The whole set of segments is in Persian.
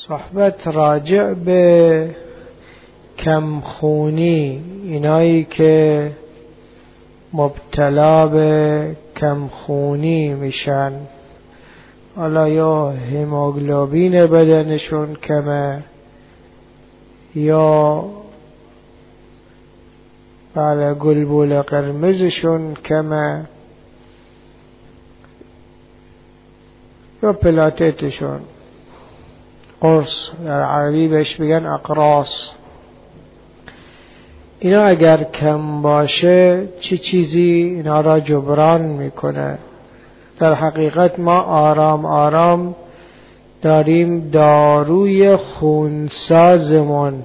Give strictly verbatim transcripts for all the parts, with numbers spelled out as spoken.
صحبت راجع به کمخونی، اینایی که مبتلا به کمخونی میشن، حالا یا هموگلوبین بدنشون کمه یا بله گلبول قرمزشون کمه یا پلاتتشون، قرص در عربی بهش بگن اقراص. اینا اگر کم باشه چه چیزی اینا را جبران میکنه؟ در حقیقت ما آرام آرام داریم داروی خونسازمون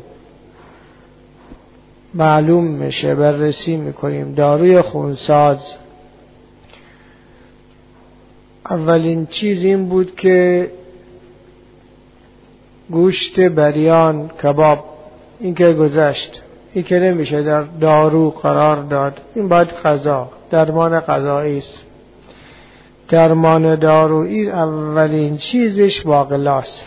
معلوم میشه، بررسی میکنیم داروی خونساز. اولین چیز این بود که گوشت بریان کباب، این که گذشت، این که نمیشه در دارو قرار داد، این باید غذا، درمان غذایی است. درمان دارویی اولین چیزش باقلاست.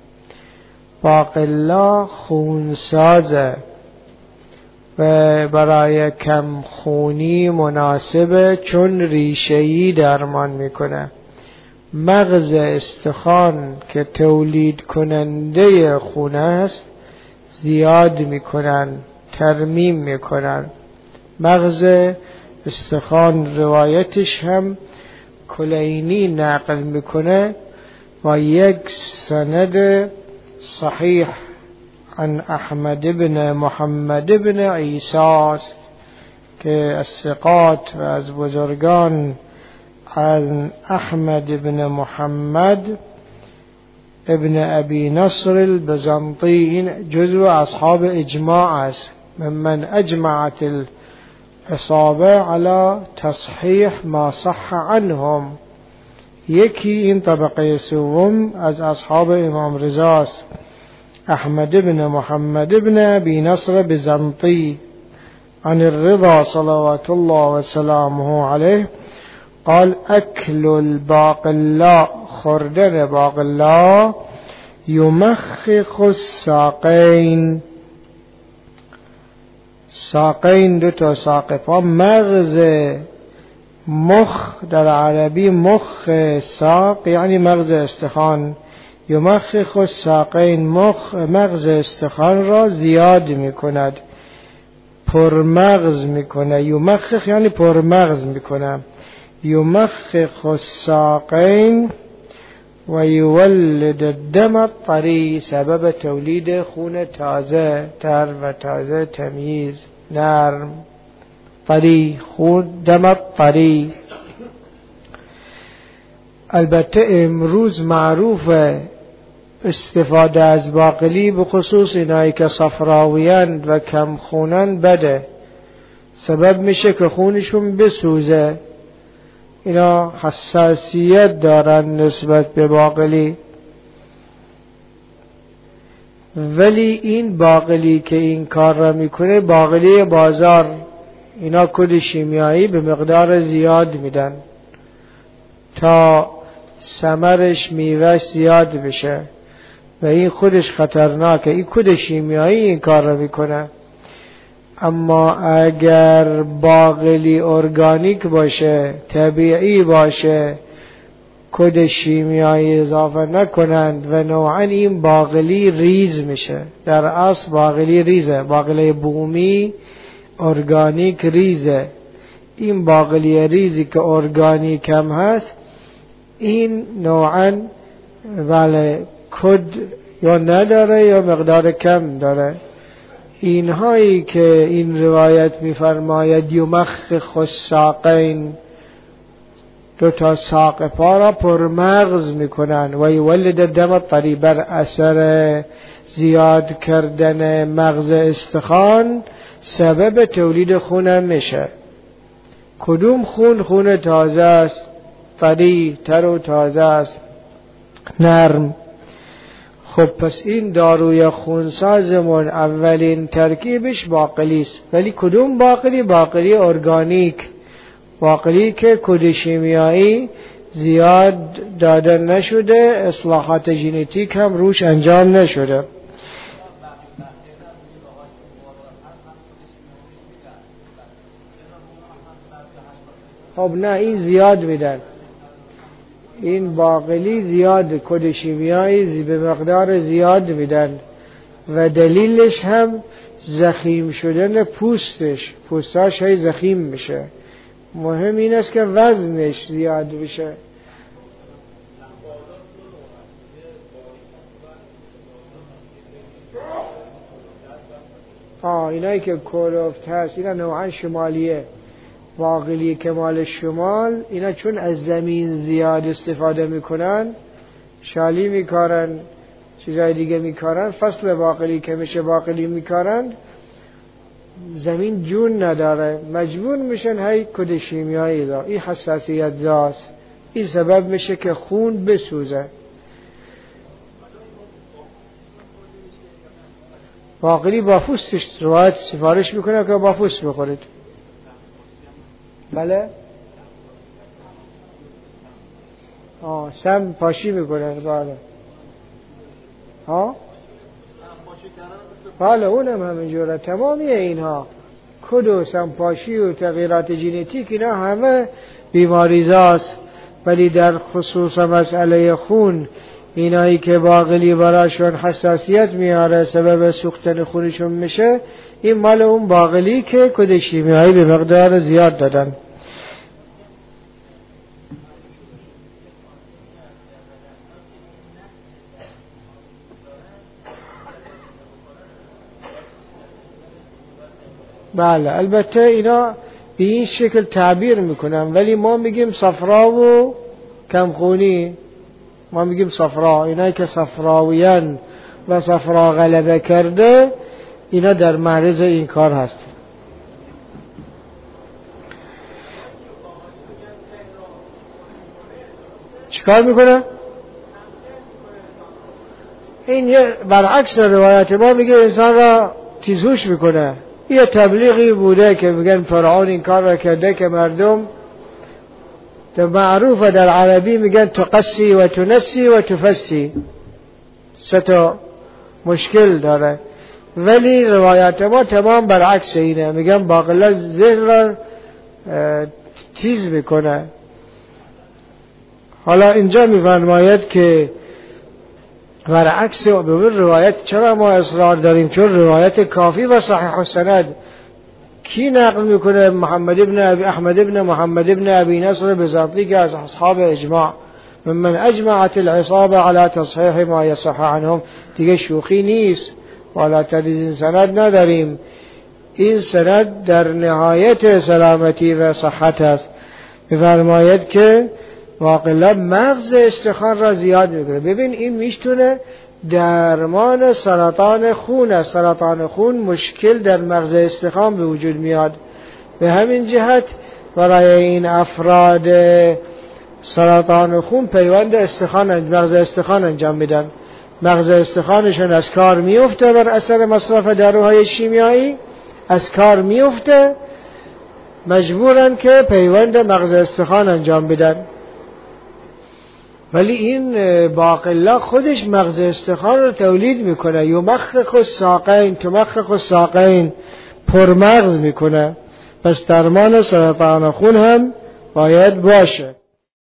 باقلا خونسازه و برای کم خونی مناسبه، چون ریشه‌ای درمان میکنه. مغز استخوان که تولید کننده خون است زیاد میکنن، ترمیم میکنن. مغز استخوان روایتش هم کلینی نقل میکنه و یک سند صحیح عن احمد بن محمد بن عیسی است که از ثقات و از بزرگان، عن احمد بن محمد ابن ابی نصر البزنطی، این جزو اصحاب اجماع است، ممن اجمعت الاصابه على تصحیح ما صح عنهم. یکی این طبقه سوم از اصحاب امام رضا است، احمد بن محمد ابن ابی نصر بزنطی عن الرضا صلوات الله وسلامه عليه قال اکل الباقلا، خوردن باقلا، یمخخ الساقین، ساقین دو تا ساق پا، مغز مخ در عربی مخ ساق یعنی مغز استخوان، یمخخ الساقین، مخ مغز استخوان را زیاد میکند، پرمغز میکنه. یمخخ یعنی پرمغز میکنه. یمخخ الساقین و یولد الدم الطری، سبب تولید خون تازه تر و تازه تمیز نرم. طری، خون دم الطری. البته امروز معروفه استفاده از باقلی، به خصوص اینایی که صفراویند و کم خونن بده، سبب میشه که خونشون بسوزه. اینا حساسیت دارن نسبت به باقلی. ولی این باقلی که این کار را میکنه باقلی بازار، اینا کد شیمیایی به مقدار زیاد میدن تا ثمرش میوه زیاد بشه و این خودش خطرناکه. این کد شیمیایی این کار را میکنه. اما اگر باقلی ارگانیک باشه، طبیعی باشه، کد شیمیایی اضافه نکنند و نوعا این باقلی ریز میشه. در اصل باقلی ریزه، باقلی بومی ارگانیک ریزه. این باقلی ریزی که ارگانیک هم هست، این نوعا ولی کد یا نداره یا مقدار کم داره. اینهایی که این روایت می‌فرماید یمخخ الساقین، دو تا ساق پا را پرمغز میکنن، و یولد الدم الطری، بر اثر زیاد کردن مغز استخوان سبب تولید خون میشه. کدوم خون؟ خون تازه است، طری، تر و تازه است، نرم. خب پس این داروی خونسازمون اولین ترکیبش باقلی است. ولی کدوم باقلی؟ باقلی ارگانیک، باقلی که کد شیمیایی زیاد داده نشده، اصلاحات ژنتیک هم روش انجام نشده. خب نه، این زیاد میدن، این باقلی زیاد کد شیمیایی به مقدار زیاد میدن و دلیلش هم زخیم شدن پوستش، پوستاش های زخیم میشه. مهم این است که وزنش زیاد بشه. آه اینایی که کلوفت هست اینا نوعا شمالیه. باقلی کمال شمال اینا چون از زمین زیاد استفاده میکنن، شالی میکارن، چیزای دیگه میکارن، فصل باقلی که میشه باقلی میکارن، زمین جون نداره، مجبور میشن هی کد شیمیایی دا. این حساسیت زاست، این سبب میشه که خون بسوزه. باقلی با پوستش روایت سفارش میکنه که با پوست بخورید. بله؟ آه سم پاشی میکنن. بله ها؟ بله اونم همینجوره. تمامی اینها کد و سمپاشی و تغییرات ژنتیک اینا همه بیماریزاست. ولی در خصوص مسئله خون، اینایی که باقلی براشون حساسیت میاره، سبب سوختن خونشون میشه، این مال اون باقلی که کد شیمیایی به مقدار زیاد دادن. بله البته اینا به این شکل تعبیر میکنن، ولی ما میگیم صفرا و کمخونی. ما میگیم صفرا، اینایی که صفراویان و صفرا غلبه کرده اینا در معرض این کار هست. چیکار میکنه؟ این یه برعکس روایت ما میگه انسان را تیزهوش میکنه. یه تبلیغی بوده که میگن فرعون این کار را کرده که مردم معروفه در عربی میگن تقسی و تنسی و تفسی، سه تا مشکل داره. ولی روایات ما تمام برعکس اینه، میگن باقلا ذهن را تیز میکنه. حالا اینجا میفرماید که برعکس به روایت چرا ما اصرار داریم؟ چون روایت کافی و صحیح السند. کی نقل میکنه؟ محمد ابن ابی احمد ابن محمد ابن ابی نصر بزاطی که از اصحاب اجماع، ممن اجمعت العصابه على تصحیح ما یصح عنهم. دیگه شوخی نیست، والا تدیز این سند نداریم. این سند در نهایت سلامتی و صحت است. میفرماید که واقعا مغز استخوان را زیاد میکنه. ببین این میشتونه درمان سرطان خون است. سرطان خون مشکل در مغز استخوان به وجود میاد. به همین جهت برای این افراد سرطان خون پیوند استخوان مغز استخوان انجام میدن. مغز استخوانشون از کار میفته بر اثر مصرف داروهای شیمیایی، از کار میفته، مجبورن که پیوند مغز استخوان انجام بدن. ولی این باقلا خودش مغز استخوان رو تولید میکنه. یمخخ الساقین، تمخخ الساقین، پرمغز میکنه. پس درمان سرطان خون هم باید باشه.